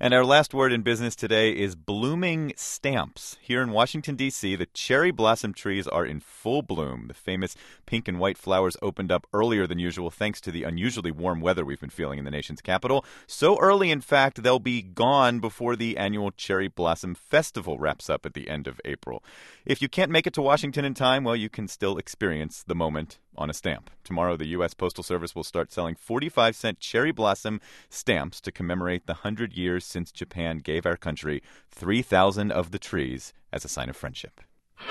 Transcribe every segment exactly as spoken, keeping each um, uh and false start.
And our last word in business today is blooming stamps. Here in Washington, D C, the cherry blossom trees are in full bloom. The famous pink and white flowers opened up earlier than usual thanks to the unusually warm weather we've been feeling in the nation's capital. So early, in fact, they'll be gone before the annual Cherry Blossom Festival wraps up at the end of April. If you can't make it to Washington in time, well, you can still experience the moment on a stamp. Tomorrow, the U S Postal Service will start selling forty-five cent cherry blossom stamps to commemorate the one hundred years since Japan gave our country three thousand of the trees as a sign of friendship.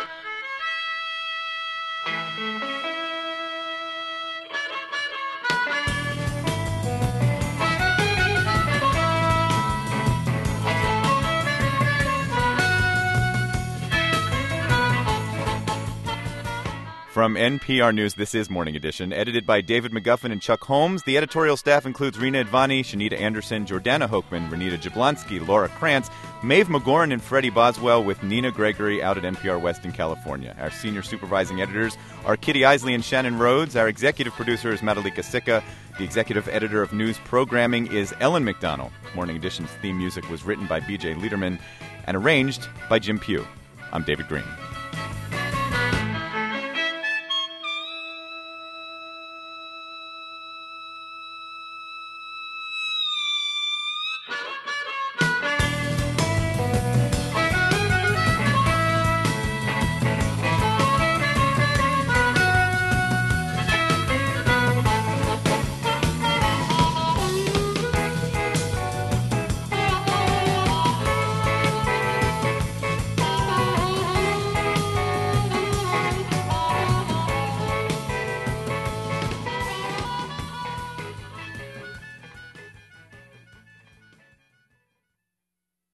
From N P R News, this is Morning Edition, edited by David McGuffin and Chuck Holmes. The editorial staff includes Rena Advani, Shanita Anderson, Jordana Hochman, Renita Jablonski, Laura Krantz, Maeve McGorn, and Freddie Boswell, with Nina Gregory out at N P R West in California. Our senior supervising editors are Kitty Isley and Shannon Rhodes. Our executive producer is Madalika Sikka. The executive editor of news programming is Ellen McDonnell. Morning Edition's theme music was written by B J Liederman and arranged by Jim Pugh. I'm David Green.